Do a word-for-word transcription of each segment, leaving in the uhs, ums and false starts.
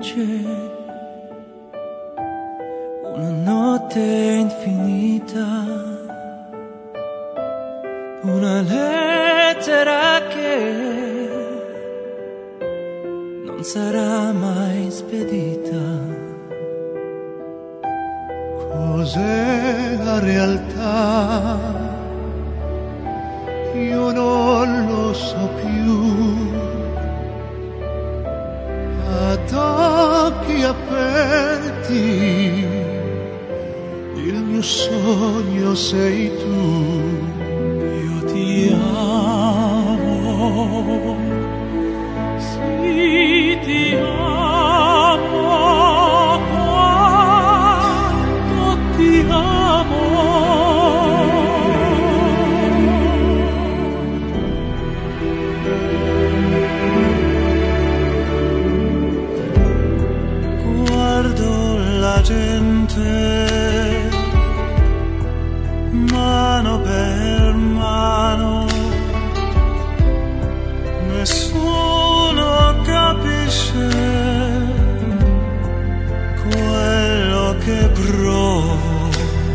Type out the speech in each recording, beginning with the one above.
luce, una notte infinita, una lettera che non sarà mai spedita. Cos'è la realtà? Io non lo so più. Ad occhi aperti il mio sogno sei tu. Io ti amo, sì ti amo, quanto ti amo. La gente mano per mano, nessuno capisce quello che provo.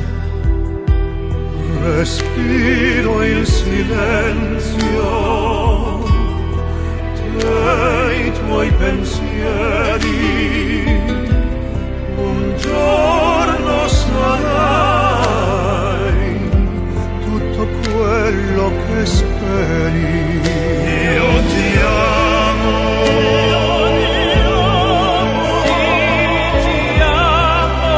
Respiro il silenzio dei tuoi pensieri. Un giorno sarai tutto quello che speri. Io ti amo, Sì, ti amo,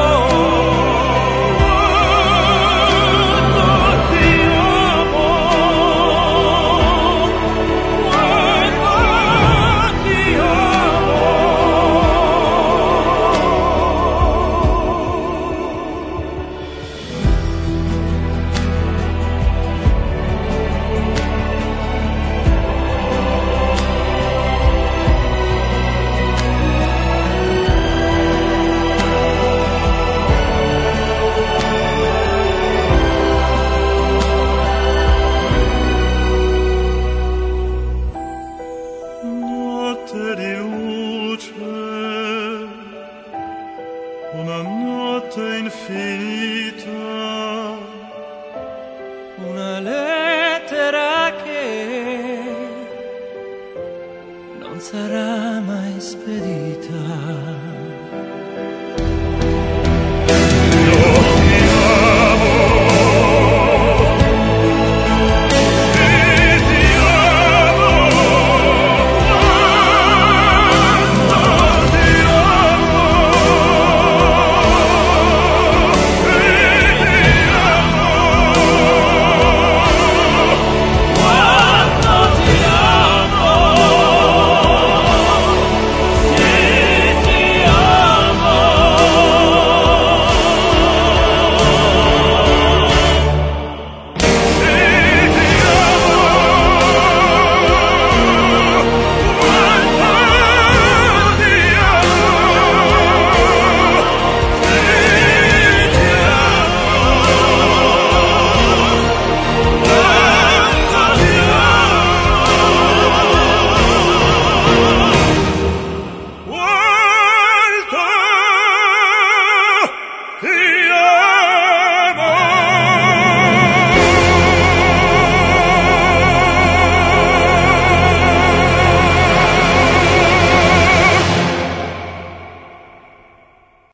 quanto ti amo, quanto ti amo. Notte di luce, una notte infinita, una lettera che non sarà